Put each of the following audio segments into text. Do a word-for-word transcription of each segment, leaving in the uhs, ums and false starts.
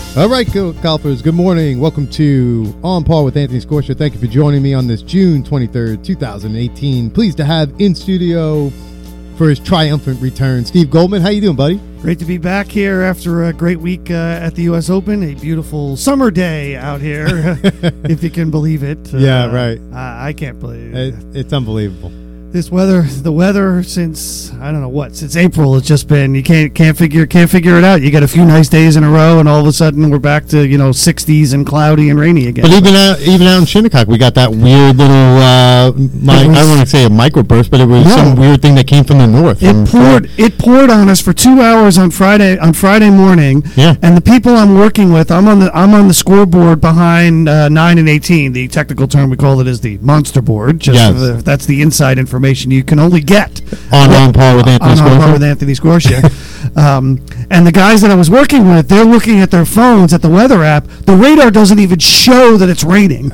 All right, golfers, good morning. Welcome to On Par with Anthony Scorsia. Thank you for joining me on this June twenty-third, twenty eighteen. Pleased to have in studio for his triumphant return, Steve Goldman. How you doing, buddy? Great to be back here after a great week uh, at the U S Open. A beautiful summer day out here, if you can believe it. Yeah, uh, right. I, I can't believe it. it. It's unbelievable. This weather, the weather since I don't know what, since April, it's just been you can't can't figure can't figure it out. You get a few nice days in a row, and all of a sudden we're back to you know sixties and cloudy and rainy again. But even out even out in Shinnecock, we got that weird little uh, my, was, I don't want to say a microburst, but it was no, some weird thing that came from the north. It poured it poured on us for two hours on Friday on Friday morning. Yeah. And the people I'm working with, I'm on the I'm on the scoreboard behind uh, nine and eighteen. The technical term we call it is the monster board. Just yes. the, that's the inside information you can only get on on par with Anthony on, Scorsia. On par with Anthony Scorsia. um, and the guys that I was working with, they're looking at their phones at the weather app. The radar doesn't even show that it's raining.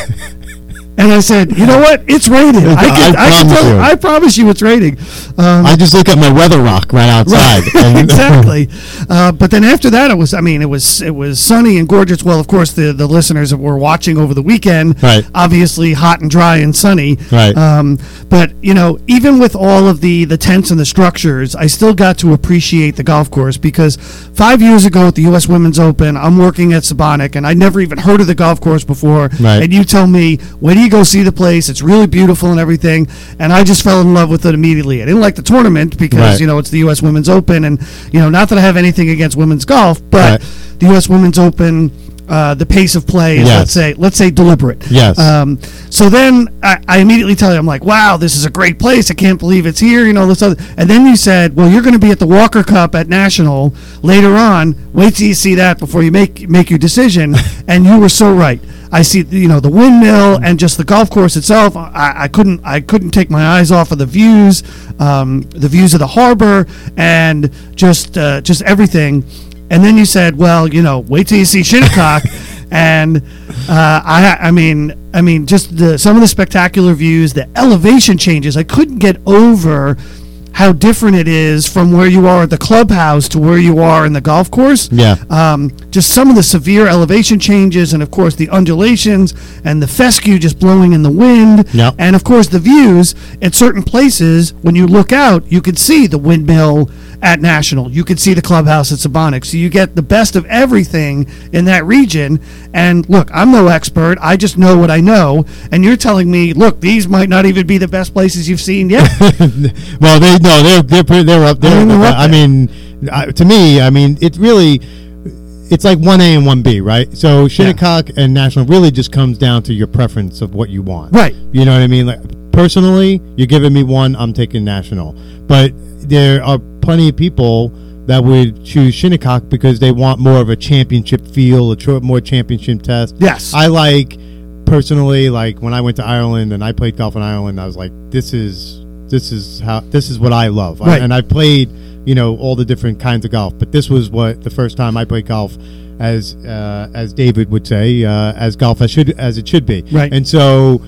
And I said, you know what? It's raining. I, can, I, I, can tell, you. I promise you it's raining. Um, I just look at my weather rock right outside. Right, exactly. Uh, but then after that, it was, I mean, it was it was sunny and gorgeous. Well, of course, the, the listeners that were watching over the weekend, right. obviously hot and dry and sunny. Right. Um, but, you know, even with all of the, the tents and the structures, I still got to appreciate the golf course because five years ago at the U S Women's Open, I'm working at Sabonic, and I'd never even heard of the golf course before. Right. And you tell me, when do you go see the place? It's really beautiful and everything, and I just fell in love with it immediately. I didn't like the tournament because right. you know it's the U S Women's Open, and you know not that I have anything against women's golf, but right. the U S Women's Open, uh, the pace of play is yes. let's say let's say deliberate. Yes. Um, so then I, I immediately tell you, I'm like, wow, this is a great place. I can't believe it's here. You know this other, and then you said, well, you're going to be at the Walker Cup at National later on. Wait till you see that before you make make your decision. And you were so right. I see, you know, the windmill and just the golf course itself. I, I couldn't, I couldn't take my eyes off of the views, um, the views of the harbor, and just, uh, just everything. And then you said, well, you know, wait till you see Shinnecock, and uh, I, I mean, I mean, just the some of the spectacular views, the elevation changes. I couldn't get over how different it is from where you are at the clubhouse to where you are in the golf course. Yeah. Um, just some of the severe elevation changes, and of course the undulations and the fescue just blowing in the wind. Yeah. And of course the views at certain places. When you look out, you could see the windmill at National. You could see the clubhouse at Sabonic. So you get the best of everything in that region. And look, I'm no expert. I just know what I know. And you're telling me, look, these might not even be the best places you've seen yet. Well, they no, they're they're pretty, they're up there. I mean, up I mean, uh, to me, I mean, it really, it's like one A and one B, right? So Shinnecock yeah. and National really just comes down to your preference of what you want, right? You know what I mean? Like personally, you're giving me one, I'm taking National, but there are plenty of people that would choose Shinnecock because they want more of a championship feel, a tr- more championship test. Yes. I like, personally, like when I went to Ireland and I played golf in Ireland, I was like, this is this is how this is what I love. Right. I, and I played, you know, all the different kinds of golf, but this was what the first time I played golf, as uh, as David would say, uh, as golf as should as it should be. Right. And so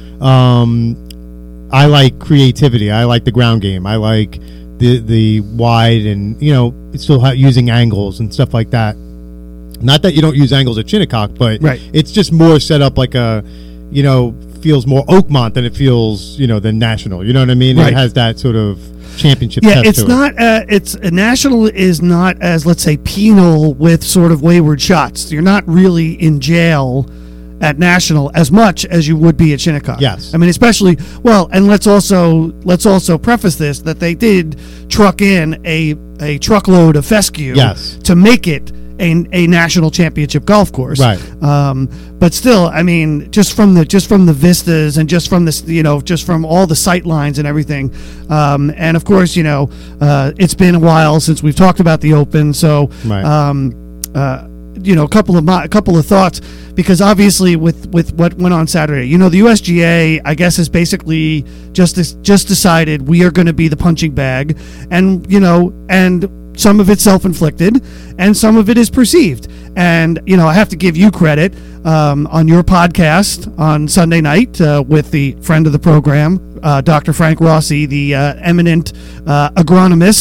um, I like creativity. I like the ground game. I like the the wide and, you know, still ha- using angles and stuff like that. Not that you don't use angles at Shinnecock, but right. it's just more set up like a, you know, feels more Oakmont than it feels, you know, the National. You know what I mean? Right. It has that sort of championship yeah, test it's to not, it. uh, it's a National is not as, let's say, penal with sort of wayward shots. You're not really in jail at National as much as you would be at Shinnecock. Yes. I mean, especially, well, and let's also let's also preface this that they did truck in a a truckload of fescue yes. to make it a, a national championship golf course. Right. Um, but still, I mean, just from the just from the vistas and just from this, you know, just from all the sight lines and everything. Um, and of course, you know, uh, it's been a while since we've talked about the Open, so right. um, uh, you know, a couple of my, a couple of thoughts, because obviously with, with what went on Saturday, you know, the U S G A, I guess, has basically just just decided we are going to be the punching bag, and you know, and some of it's self-inflicted and some of it is perceived. And you know, I have to give you credit um, on your podcast on Sunday night uh, with the friend of the program, uh, Doctor Frank Rossi, the uh, eminent uh, agronomist.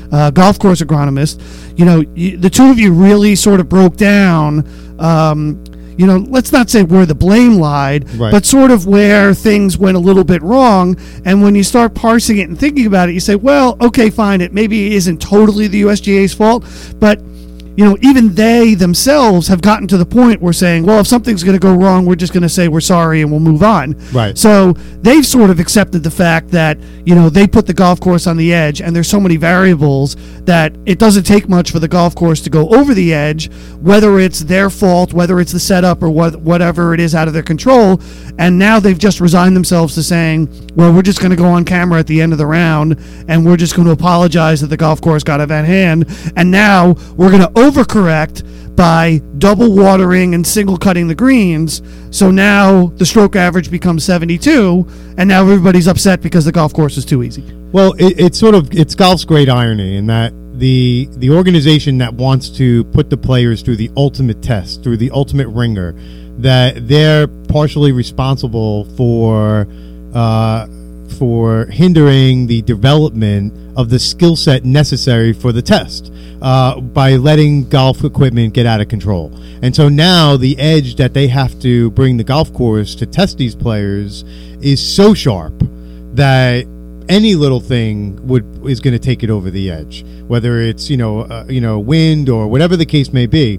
uh, golf course agronomist. You know, you, the two of you really sort of broke down. Um, you know, let's not say where the blame lied, right. but sort of where things went a little bit wrong. And when you start parsing it and thinking about it, you say, well, okay, fine, it maybe isn't totally the U S G A's fault, but you know, even they themselves have gotten to the point where saying, well, if something's going to go wrong, we're just going to say we're sorry and we'll move on. Right. So they've sort of accepted the fact that, you know, they put the golf course on the edge and there's so many variables that it doesn't take much for the golf course to go over the edge, whether it's their fault, whether it's the setup or what, whatever it is out of their control. And now they've just resigned themselves to saying, well, we're just going to go on camera at the end of the round and we're just going to apologize that the golf course got out of hand. And now we're going to overcorrect by double watering and single cutting the greens. So now the stroke average becomes seventy-two, and now everybody's upset because the golf course is too easy. Well, it, it's sort of it's golf's great irony in that the the organization that wants to put the players through the ultimate test, through the ultimate ringer, that they're partially responsible for uh, for hindering the development of the skill set necessary for the test. Uh, by letting golf equipment get out of control. And so now the edge that they have to bring the golf course to test these players is so sharp that any little thing would is going to take it over the edge, whether it's, you know, uh, you know, wind or whatever the case may be.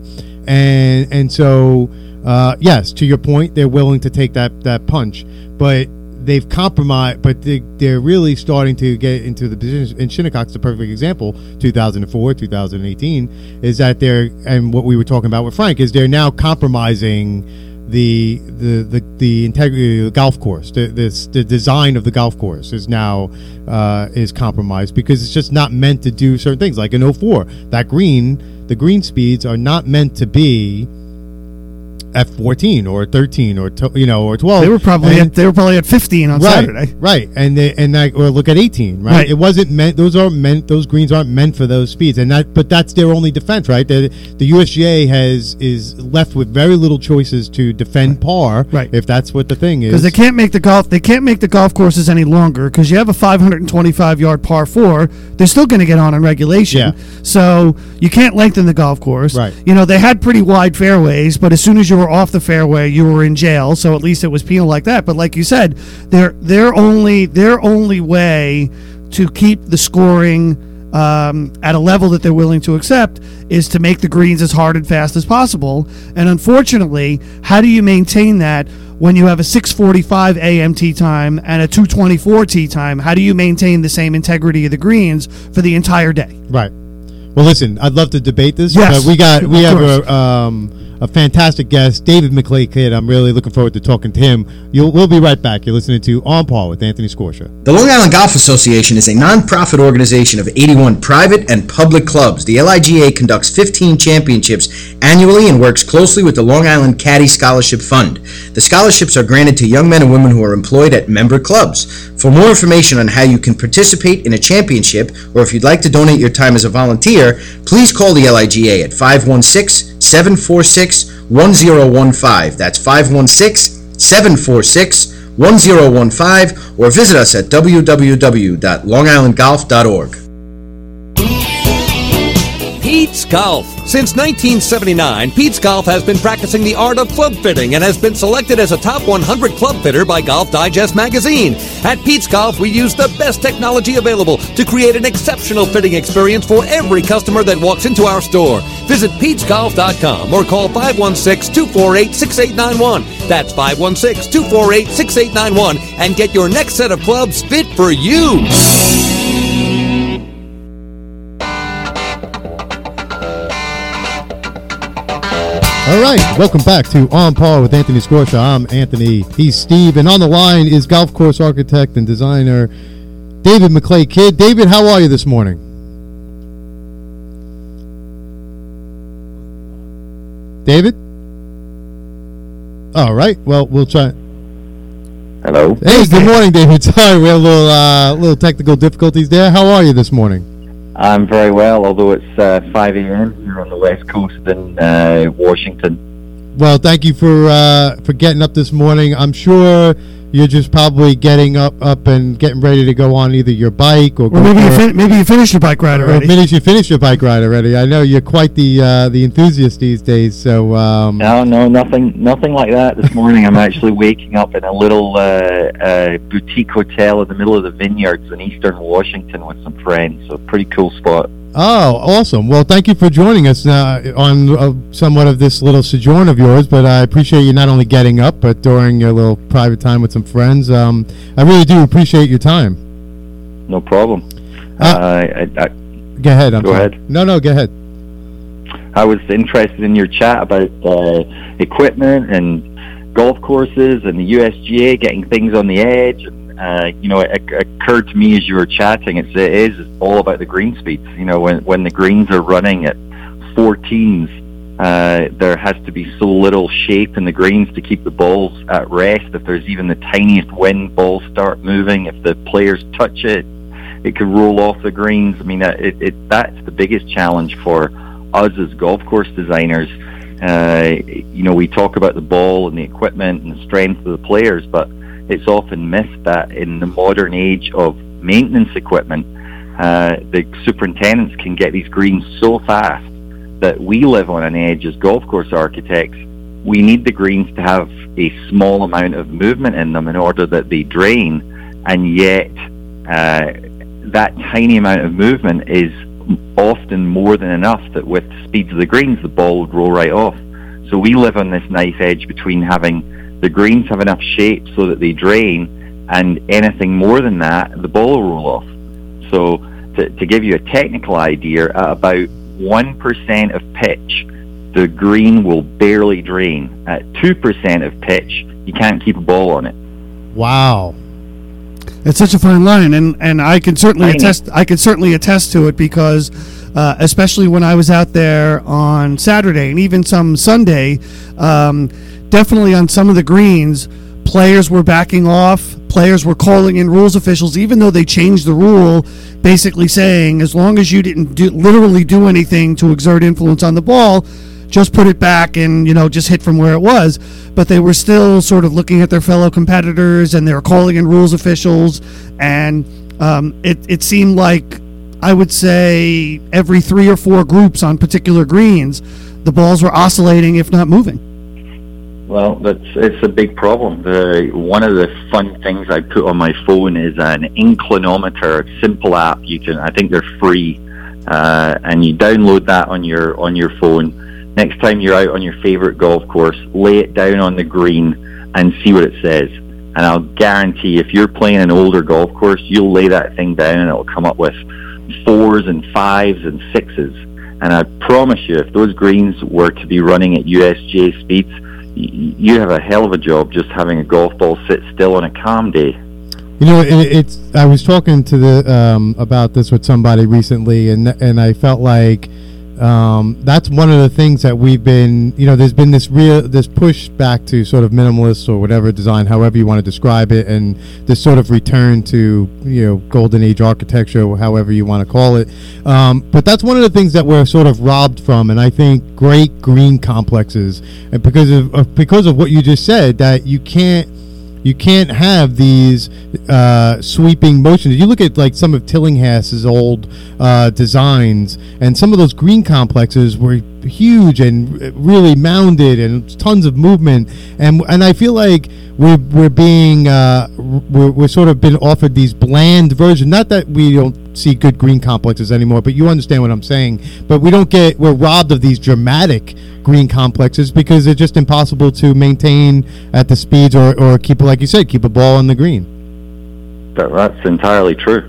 And and so, uh, yes, to your point, they're willing to take that, that punch. But they've compromised, but they, they're really starting to get into the position. And Shinnecock's the perfect example. two thousand four, two thousand eighteen is that they're, and what we were talking about with Frank is they're now compromising the the the, the integrity of the golf course. The this, the design of the golf course is now uh, is compromised because it's just not meant to do certain things. Like in oh four, that green, the green speeds are not meant to be at fourteen or thirteen or to, you know or twelve. They were probably and, at, they were probably at fifteen on right, Saturday. Right, and they, and that, or look at eighteen. Right? Right, it wasn't meant. Those aren't meant. Those greens aren't meant for those speeds, and that. But that's their only defense, right? The, the U S G A has is left with very little choices to defend par. Right, if that's what the thing is, because they can't make the golf they can't make the golf courses any longer because you have a five hundred twenty-five yard par four. They're still going to get on in regulation. Yeah. So you can't lengthen the golf course. Right. You know, they had pretty wide fairways, but as soon as you were off the fairway, you were in jail. So at least it was penal like that. But like you said, their their only their only way to keep the scoring um, at a level that they're willing to accept is to make the greens as hard and fast as possible. And unfortunately, how do you maintain that when you have a six forty-five A M tee time and a two twenty-four tee time? How do you maintain the same integrity of the greens for the entire day? Right. Well, listen, I'd love to debate this. Yes, but we got we of have course. a um, a fantastic guest, David McClay Kidd. I'm really looking forward to talking to him. You'll, we'll be right back. You're listening to On Par with Anthony Scorsia. The Long Island Golf Association is a non-profit organization of eighty-one private and public clubs. The L I G A conducts fifteen championships annually and works closely with the Long Island Caddy Scholarship Fund. The scholarships are granted to young men and women who are employed at member clubs. For more information on how you can participate in a championship, or if you'd like to donate your time as a volunteer, please call the L I G A at five one six, seven four six, one zero one five. That's five one six, seven four six, one zero one five, or visit us at w w w dot long island golf dot org. Pete's Golf. Since nineteen seventy-nine, Pete's Golf has been practicing the art of club fitting and has been selected as a top one hundred club fitter by Golf Digest magazine. At Pete's Golf, we use the best technology available to create an exceptional fitting experience for every customer that walks into our store. Visit petes golf dot com or call five one six, two four eight, six eight nine one. That's five one six, two four eight, six eight nine one and get your next set of clubs fit for you. All right, welcome back to On Par with Anthony Scorsia. I'm Anthony. He's Steve, and on the line is golf course architect and designer David McClay Kidd. David, how are you this morning? David? All right. Well, we'll try. Hello. Hey, good morning, David. Sorry, we had a little, uh, little technical difficulties there. How are you this morning? I'm very well, although it's uh, five a.m. here on the west coast in uh, Washington. Well, thank you for uh, for getting up this morning. I'm sure you're just probably getting up, up and getting ready to go on either your bike or, or maybe you fin- maybe you finished your bike ride already. Or maybe you finished your bike ride already. I know you're quite the uh, the enthusiast these days. So um, no, no, nothing, nothing like that. This morning, I'm actually waking up in a little uh, uh, boutique hotel in the middle of the vineyards in Eastern Washington with some friends. So, pretty cool spot. Oh, awesome. Well, thank you for joining us uh, on uh, somewhat of this little sojourn of yours, but I appreciate you not only getting up, but during your little private time with some friends. Um, I really do appreciate your time. No problem. Uh, uh, I, I, go ahead. I'm go sorry. ahead. No, no, go ahead. I was interested in your chat about uh, equipment and golf courses and the U S G A getting things on the edge. And, Uh, you know, it, it occurred to me as you were chatting, it's, it is all about the green speeds. You know, when when the greens are running at fourteens, uh, there has to be so little shape in the greens to keep the balls at rest. If there's even the tiniest wind, balls start moving. If the players touch it, it could roll off the greens. I mean, it, it that's the biggest challenge for us as golf course designers. Uh, you know, we talk about the ball and the equipment and the strength of the players, but it's often missed that in the modern age of maintenance equipment, uh, the superintendents can get these greens so fast that we live on an edge as golf course architects. We need the greens to have a small amount of movement in them in order that they drain, and yet uh, that tiny amount of movement is often more than enough that with the speeds of the greens, the ball would roll right off. So we live on this nice edge between having the greens have enough shape so that they drain, and anything more than that, the ball will roll off. So to, to give you a technical idea, at about one percent of pitch, the green will barely drain. At two percent of pitch, you can't keep a ball on it. Wow. It's such a fine line, and, and I can certainly Tiny. attest. I can certainly attest to it because, uh, especially when I was out there on Saturday and even some Sunday, um, definitely on some of the greens, players were backing off. Players were calling in rules officials, even though they changed the rule, basically saying as long as you didn't do, literally do anything to exert influence on the ball, just put it back and, you know, just hit from where it was. But they were still sort of looking at their fellow competitors, and they were calling in rules officials. And um, it, it seemed like, I would say, every three or four groups on particular greens, the balls were oscillating, if not moving. Well, that's it's a big problem. The, one of the fun things I put on my phone is an inclinometer, a simple app. You can, I think they're free, uh, and you download that on your on your phone. Next time you're out on your favorite golf course, lay it down on the green and see what it says. And I'll guarantee, if you're playing an older golf course, you'll lay that thing down and it'll come up with fours and fives and sixes. And I promise you, if those greens were to be running at U S G A speeds, you have a hell of a job just having a golf ball sit still on a calm day. You know, it, it's. I was talking to the um, about this with somebody recently, and and I felt like um, that's one of the things that we've been. You know, there's been this real this push back to sort of minimalist or whatever design, however you want to describe it, and this sort of return to, you know, golden age architecture, or however you want to call it. Um, but that's one of the things that we're sort of robbed from, and I think great green complexes, and because of, of because of what you just said, that you can't. You can't have these uh, sweeping motions. You look at like some of Tillinghass's old uh, designs, and some of those green complexes were huge and really mounded, and tons of movement. And and I feel like we're we're being uh, we're we're sort of been offered these bland versions. Not that we don't see good green complexes anymore, but you understand what I'm saying. But we don't get we're robbed of these dramatic green complexes because they're just impossible to maintain at the speeds or, or keep, like you said, keep a ball on the green. That, that's entirely true.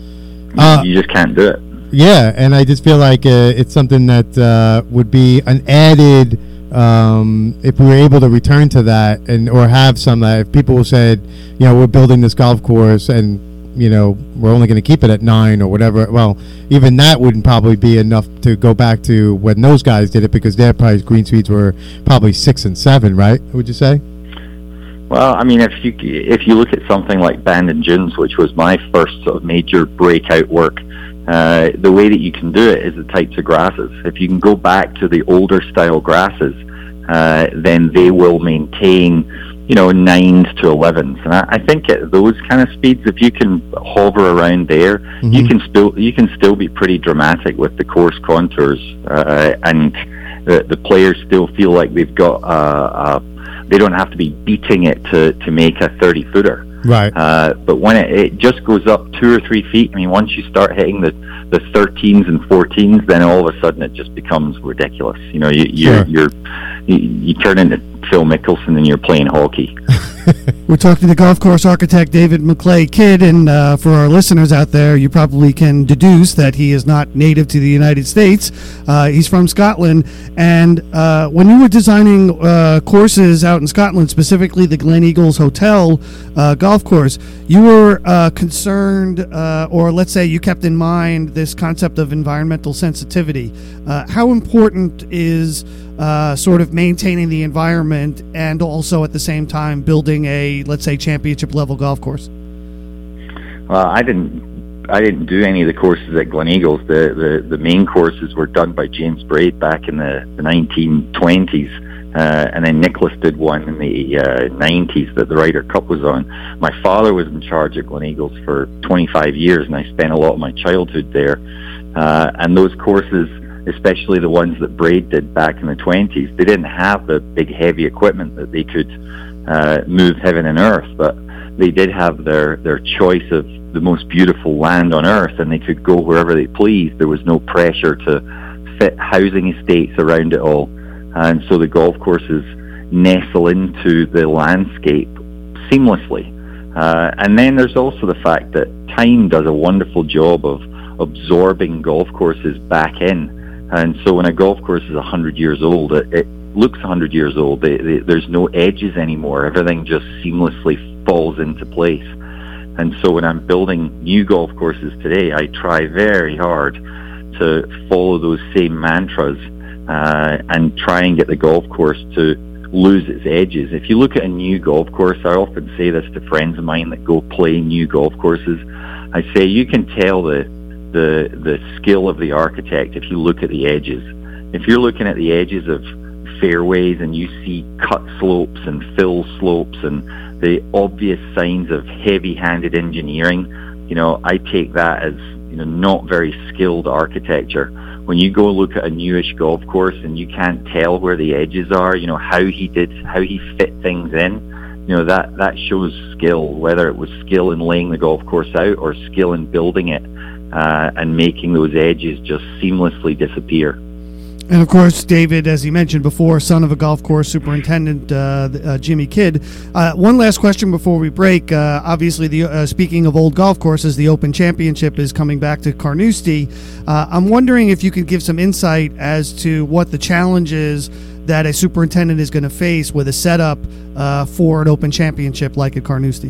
Uh, you just can't do it. Yeah, and I just feel like uh, it's something that uh, would be an added, um, if we were able to return to that, and or have some that if people said, you know, we're building this golf course and, you know, we're only going to keep it at nine or whatever. Well, even that wouldn't probably be enough to go back to when those guys did it, because their price green speeds were probably six and seven, right? Would you say? Well, I mean, if you if you look at something like Bandon Dunes, which was my first sort of major breakout work, uh, the way that you can do it is the types of grasses. If you can go back to the older style grasses, uh, then they will maintain, you know, nines to elevens. And I, I think at those kind of speeds, if you can hover around there, mm-hmm. you can still you can still be pretty dramatic with the course contours, uh, and the, the players still feel like they've got uh, uh, they don't have to be beating it to, to make a thirty footer. Right. Uh, but when it, it just goes up two or three feet, I mean, once you start hitting the, the thirteens and fourteens, then all of a sudden it just becomes ridiculous. You know, you, you're, sure. you're, you, you turn into Phil Mickelson and you're playing hockey. We're talking to golf course architect David McClay Kidd, and uh, for our listeners out there, you probably can deduce that he is not native to the United States. Uh, he's from Scotland, and uh, when you were designing uh, courses out in Scotland, specifically the Glen Eagles Hotel uh, golf course, you were uh, concerned, uh, or let's say you kept in mind this concept of environmental sensitivity. Uh, how important is Uh, sort of maintaining the environment and also at the same time building a, let's say, championship level golf course? Well, I didn't I didn't do any of the courses at Glen Eagles. The the, the main courses were done by James Braid back in the, the nineteen twenties, uh, and then Nicholas did one in the uh, nineties that the Ryder Cup was on. My father was in charge at Glen Eagles for twenty-five years, and I spent a lot of my childhood there. Uh, and those courses, especially the ones that Braid did back in the twenties, they didn't have the big heavy equipment that they could uh, move heaven and earth, but they did have their, their choice of the most beautiful land on earth, and they could go wherever they pleased. There was no pressure to fit housing estates around it all, and so the golf courses nestle into the landscape seamlessly. Uh, and then there's also the fact that time does a wonderful job of absorbing golf courses back in. And so when a golf course is one hundred years old, it, it looks one hundred years old. They, they, there's no edges anymore. Everything just seamlessly falls into place. And so when I'm building new golf courses today, I try very hard to follow those same mantras uh, and try and get the golf course to lose its edges. If you look at a new golf course, I often say this to friends of mine that go play new golf courses. I say you can tell the the the skill of the architect if you look at the edges. If you're looking at the edges of fairways and you see cut slopes and fill slopes and the obvious signs of heavy-handed engineering, you know, I take that as, you know, not very skilled architecture. When you go look at a newish golf course and you can't tell where the edges are, you know, how he did, how he fit things in, you know, that, that shows skill, whether it was skill in laying the golf course out or skill in building it. Uh, and making those edges just seamlessly disappear. And of course, David, as you mentioned before, son of a golf course superintendent, uh, uh, Jimmy Kidd. Uh, one last question before we break. Uh, obviously, the uh, speaking of old golf courses, the Open Championship is coming back to Carnoustie. Uh, I'm wondering if you could give some insight as to what the challenges that a superintendent is going to face with a setup uh, for an Open Championship like at Carnoustie.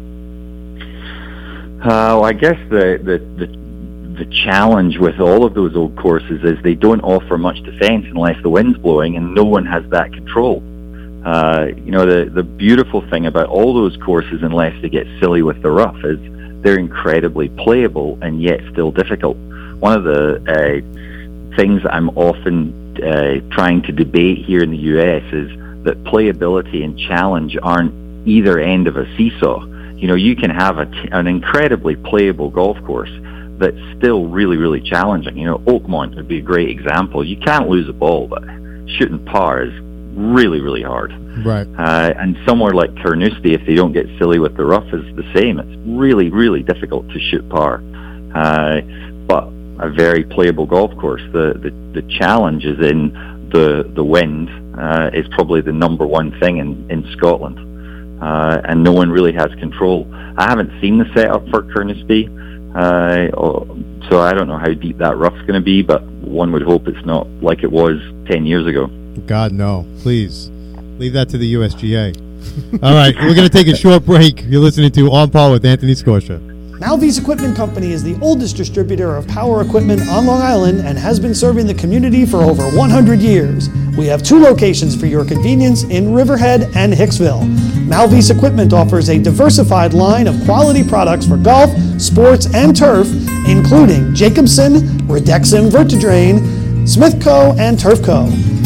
Uh, well, I guess the, the the the challenge with all of those old courses is they don't offer much defense unless the wind's blowing, and no one has that control. Uh, you know, the the beautiful thing about all those courses, unless they get silly with the rough, is they're incredibly playable and yet still difficult. One of the uh, things that I'm often uh, trying to debate here in the U S is that playability and challenge aren't either end of a seesaw. You know, you can have a t- an incredibly playable golf course that's still really, really challenging. You know, Oakmont would be a great example. You can't lose a ball, but shooting par is really, really hard. Right. Uh, and somewhere like Carnoustie, if they don't get silly with the rough, is the same. It's really, really difficult to shoot par. Uh, but a very playable golf course. The, the, the challenge is in the, the wind uh, is probably the number one thing in, in Scotland. Uh, and no one really has control. I haven't seen the setup for Carnoustie, uh, so I don't know how deep that rough's going to be, but one would hope it's not like it was ten years ago. God, no. Please, leave that to the U S G A. All right, we're going to take a short break. You're listening to On Par with Anthony Scorsia. Malvese Equipment Company is the oldest distributor of power equipment on Long Island and has been serving the community for over one hundred years. We have two locations for your convenience in Riverhead and Hicksville. Malvese Equipment offers a diversified line of quality products for golf, sports, and turf, including Jacobson, Redexim Vertidrain, Smithco, and Turfco.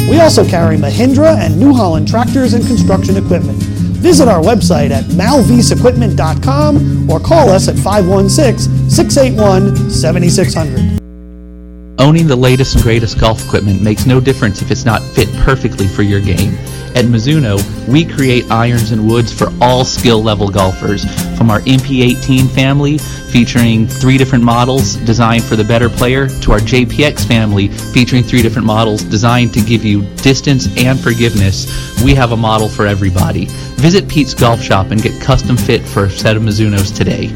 We also carry Mahindra and New Holland tractors and construction equipment. Visit our website at malvise equipment dot com or call us at five one six, six eight one, seven six zero zero. Owning the latest and greatest golf equipment makes no difference if it's not fit perfectly for your game. At Mizuno, we create irons and woods for all skill level golfers, from our M P eighteen family featuring three different models designed for the better player to our J P X family featuring three different models designed to give you distance and forgiveness. We have a model for everybody. Visit Pete's Golf Shop and get custom fit for a set of Mizunos today.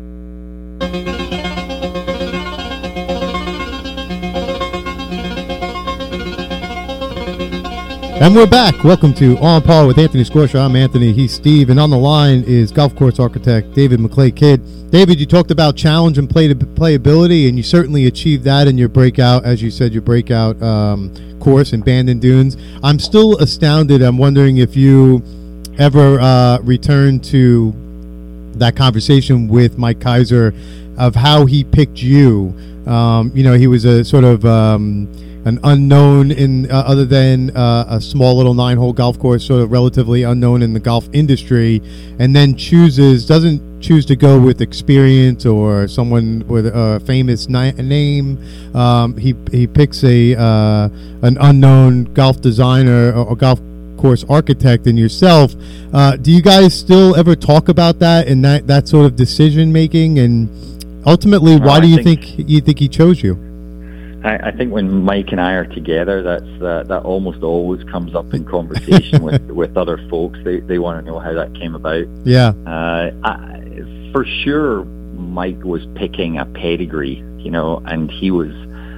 And we're back. Welcome to On Par with Anthony Scorsha. I'm Anthony. He's Steve. And on the line is golf course architect David McClay-Kidd. David, you talked about challenge and play playability, and you certainly achieved that in your breakout, as you said, your breakout um, course in Bandon Dunes. I'm still astounded. I'm wondering if you ever uh, returned to that conversation with Mike Kaiser of how he picked you. Um, you know, he was a sort of... Um, an unknown in uh, other than uh, a small little nine-hole golf course, sort of relatively unknown in the golf industry, and then chooses doesn't choose to go with experience or someone with a famous ni- name. Um, he he picks a uh, an unknown golf designer or, or golf course architect in yourself. Uh, do you guys still ever talk about that and that that sort of decision making? And ultimately, why well, do you think- think you think he chose you? I, I think when Mike and I are together, that's uh, that almost always comes up in conversation with, with other folks. They they want to know how that came about. Yeah. Uh, I, for sure, Mike was picking a pedigree, you know, and he was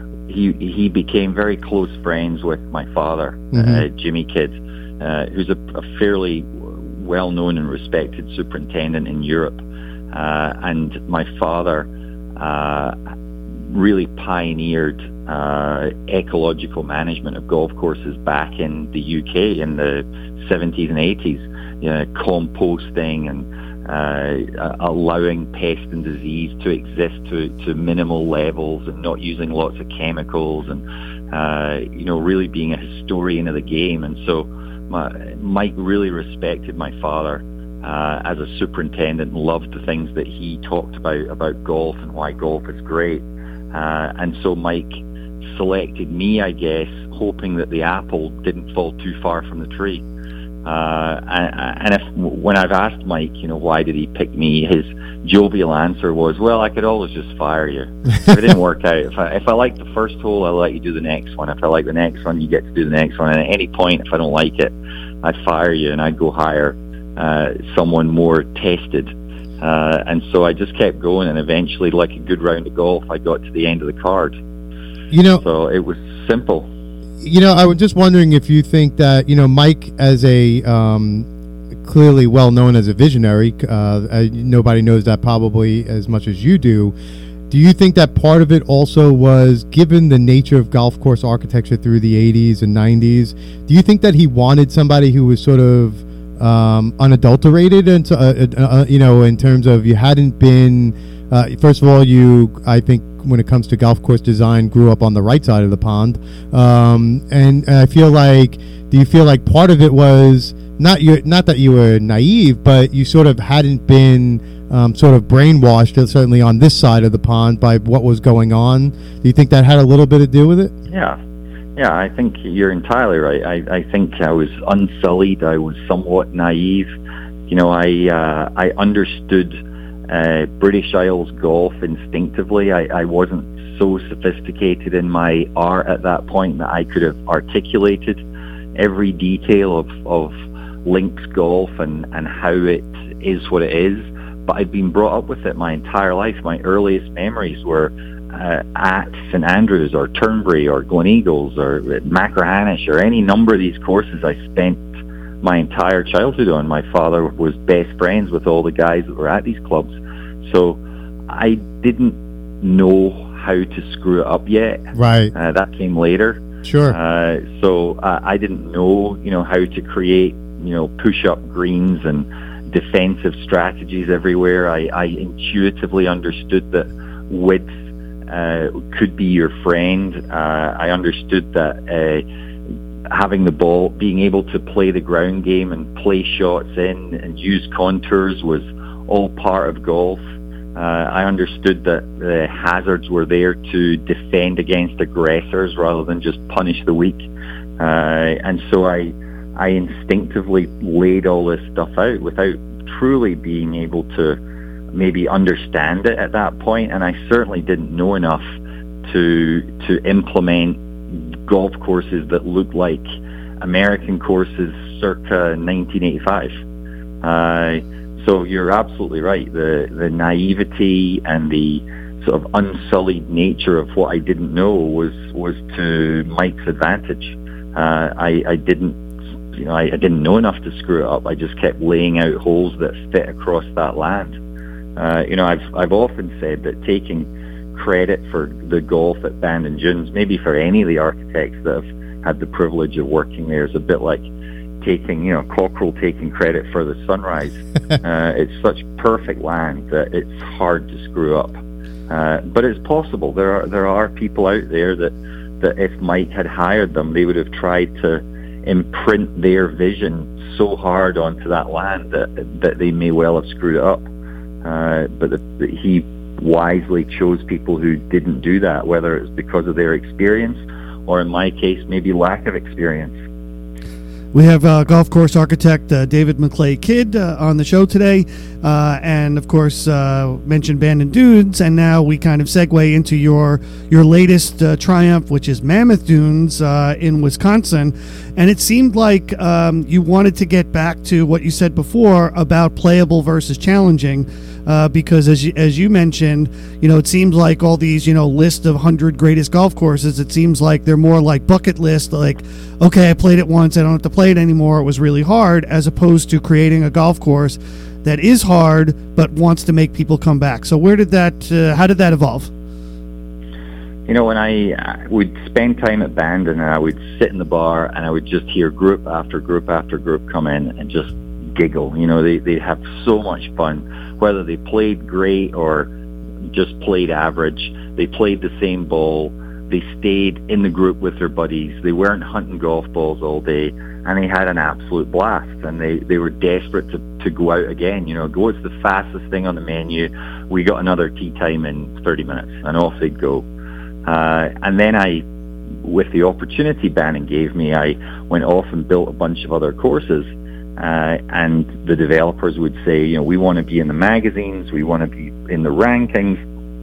he he became very close friends with my father, mm-hmm. uh, Jimmy Kidd, uh, who's a, a fairly well-known and respected superintendent in Europe, uh, and my father uh, really pioneered uh, ecological management of golf courses back in the U K in the seventies and eighties, you know, composting and uh, allowing pest and disease to exist to, to minimal levels and not using lots of chemicals and, uh, you know, really being a historian of the game. And so my, Mike really respected my father uh, as a superintendent and loved the things that he talked about, about golf and why golf is great. Uh, and so Mike selected me, I guess, hoping that the apple didn't fall too far from the tree. Uh, and, and if when I've asked Mike, you know, why did he pick me, his jovial answer was, well, I could always just fire you. If it didn't work out, if I, if I like the first hole, I'll let you do the next one. If I like the next one, you get to do the next one. And at any point, if I don't like it, I'd fire you and I'd go hire uh, someone more tested. Uh, and so I just kept going, and eventually, like a good round of golf, I got to the end of the card. You know, so it was simple. You know, I was just wondering if you think that, you know, Mike, as a um, clearly well known as a visionary, uh, nobody knows that probably as much as you do. Do you think that part of it also was, given the nature of golf course architecture through the eighties and nineties, do you think that he wanted somebody who was sort of Um, unadulterated, and uh, uh, uh, you know, in terms of you hadn't been. Uh, first of all, you, I think, when it comes to golf course design, grew up on the right side of the pond, um, and, and I feel like, do you feel like part of it was not you, not that you were naive, but you sort of hadn't been um, sort of brainwashed, certainly on this side of the pond, by what was going on? Do you think that had a little bit to do with it? Yeah. Yeah, I think you're entirely right. I, I think I was unsullied. I was somewhat naive. You know, I uh, I understood uh, British Isles golf instinctively. I, I wasn't so sophisticated in my art at that point that I could have articulated every detail of, of links golf and, and how it is what it is. But I'd been brought up with it my entire life. My earliest memories were Uh, at Saint Andrews or Turnberry or Gleneagles or Machrihanish or any number of these courses I spent my entire childhood on. My father was best friends with all the guys that were at these clubs. So I didn't know how to screw it up yet. Right. Uh, that came later. Sure. Uh, so uh, I didn't know, you know, how to create, you know, push-up greens and defensive strategies everywhere. I, I intuitively understood that width Uh, could be your friend. Uh, I understood that uh, having the ball, being able to play the ground game and play shots in and use contours was all part of golf. Uh, I understood that the hazards were there to defend against aggressors rather than just punish the weak. Uh, and so I, I instinctively laid all this stuff out without truly being able to maybe understand it at that point. And I certainly didn't know enough to to implement golf courses that looked like American courses circa nineteen eighty-five. Uh, so you're absolutely right. The the naivety and the sort of unsullied nature of what I didn't know was was to Mike's advantage. Uh, I, I didn't, you know, I, I didn't know enough to screw it up. I just kept laying out holes that fit across that land. Uh, you know, I've I've often said that taking credit for the golf at Bandon Dunes, maybe for any of the architects that have had the privilege of working there, is a bit like taking, you know, Cockerell taking credit for the sunrise. uh, it's such perfect land that it's hard to screw up. Uh, but it's possible. There are there are people out there that, that if Mike had hired them, they would have tried to imprint their vision so hard onto that land that that they may well have screwed it up. Uh, but the, the, he wisely chose people who didn't do that, whether it's because of their experience or, in my case, maybe lack of experience. We have uh, golf course architect uh, David McClay Kidd uh, on the show today, uh, and of course uh, mentioned Bandon Dunes, and now we kind of segue into your your latest uh, triumph, which is Mammoth Dunes uh, in Wisconsin. And it seemed like um, you wanted to get back to what you said before about playable versus challenging. Uh, because as you, as you mentioned, you know, it seems like all these, you know, list of one hundred greatest golf courses, it seems like they're more like bucket list, like, okay, I played it once, I don't have to play it anymore, it was really hard, as opposed to creating a golf course that is hard but wants to make people come back. So where did that, uh, how did that evolve? You know, when I uh, would spend time at Bandon and I would sit in the bar and I would just hear group after group after group come in and just giggle. You know, they, they have so much fun. Whether they played great or just played average, they played the same ball, they stayed in the group with their buddies, they weren't hunting golf balls all day, and they had an absolute blast, and they, they were desperate to, to go out again. You know, go, it's the fastest thing on the menu, we got another tee time in thirty minutes, and off they'd go. Uh, and then I, with the opportunity Bandon gave me, I went off and built a bunch of other courses. Uh, and the developers would say, you know, we want to be in the magazines, we want to be in the rankings,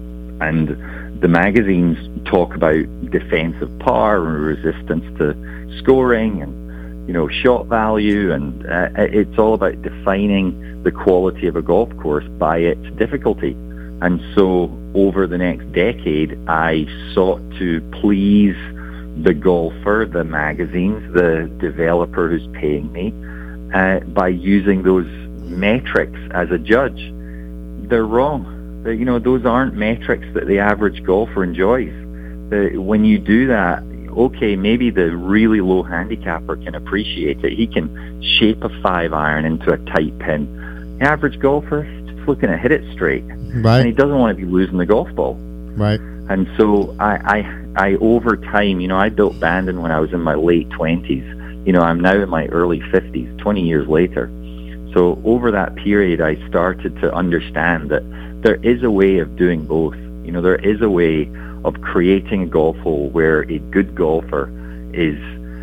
and the magazines talk about defensive par and resistance to scoring and, you know, shot value, and uh, it's all about defining the quality of a golf course by its difficulty. And so over the next decade, I sought to please the golfer, the magazines, the developer who's paying me, Uh, by using those metrics as a judge. They're wrong. They're, you know, those aren't metrics that the average golfer enjoys. The, when you do that, okay, maybe the really low handicapper can appreciate it. He can shape a five iron into a tight pin. The average golfer is just looking to hit it straight. Right. And he doesn't want to be losing the golf ball. Right. And so I, I, I over time, you know, I built Bandon when I was in my late twenties. You know, I'm now in my early fifties, twenty years later. So over that period, I started to understand that there is a way of doing both. You know, there is a way of creating a golf hole where a good golfer is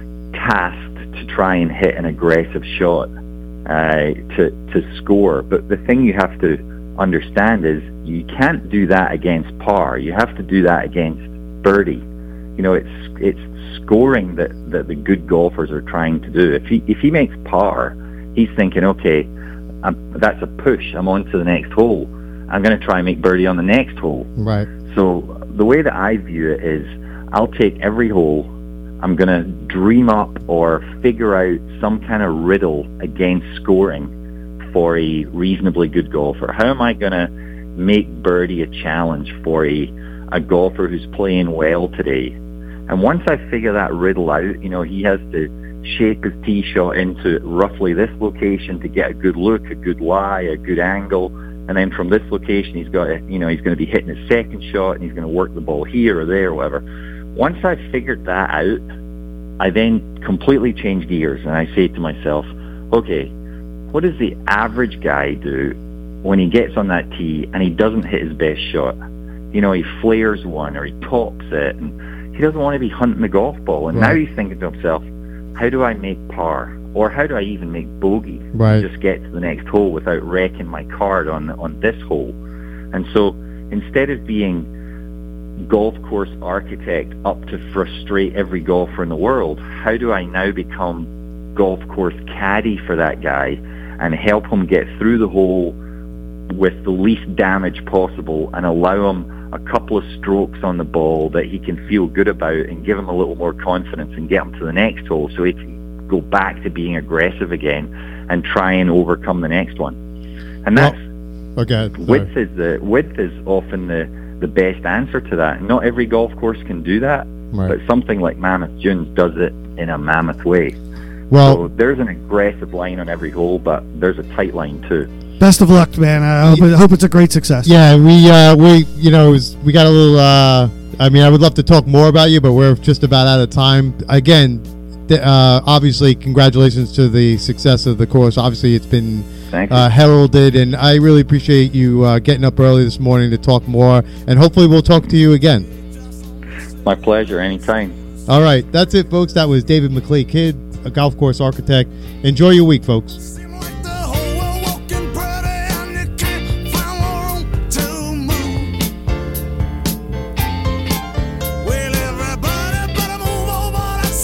tasked to try and hit an aggressive shot uh, to, to score. But the thing you have to understand is you can't do that against par. You have to do that against birdie. You know, it's it's scoring that, that the good golfers are trying to do. If he if he makes par, he's thinking, okay, I'm, that's a push. I'm on to the next hole. I'm going to try and make birdie on the next hole. Right. So the way that I view it is, I'll take every hole. I'm going to dream up or figure out some kind of riddle against scoring for a reasonably good golfer. How am I going to make birdie a challenge for a a golfer who's playing well today? And once I figure that riddle out, you know, he has to shape his tee shot into roughly this location to get a good look, a good lie, a good angle. And then from this location, he's got, you know, he's going to be hitting his second shot and he's going to work the ball here or there or whatever. Once I've figured that out, I then completely change gears and I say to myself, okay, what does the average guy do when he gets on that tee and he doesn't hit his best shot? You know, he flares one or he tops it, and he doesn't want to be hunting the golf ball. And Right. now he's thinking to himself, how do I make par? Or how do I even make bogey? Right. Just get to the next hole without wrecking my card on on this hole. And so instead of being golf course architect up to frustrate every golfer in the world, how do I now become golf course caddy for that guy and help him get through the hole with the least damage possible and allow him a couple of strokes on the ball that he can feel good about and give him a little more confidence and get him to the next hole so he can go back to being aggressive again and try and overcome the next one. And that's Okay. width Sorry. is the width is often the the best answer to that. Not every golf course can do that, Right. but something like Mammoth Dunes does it in a mammoth way. Well, So there's an aggressive line on every hole, but there's a tight line too. Best of luck, man. I hope, I hope it's a great success. yeah, we uh, we you know it was, we got a little. Uh, I mean, I would love to talk more about you, but we're just about out of time. Again, th- uh, obviously, congratulations to the success of the course. Obviously, it's been Thank you. uh, heralded, and I really appreciate you uh, getting up early this morning to talk more. And hopefully, we'll talk to you again. My pleasure, anytime. All right, that's it, folks. That was David McClay Kidd, a golf course architect. Enjoy your week, folks.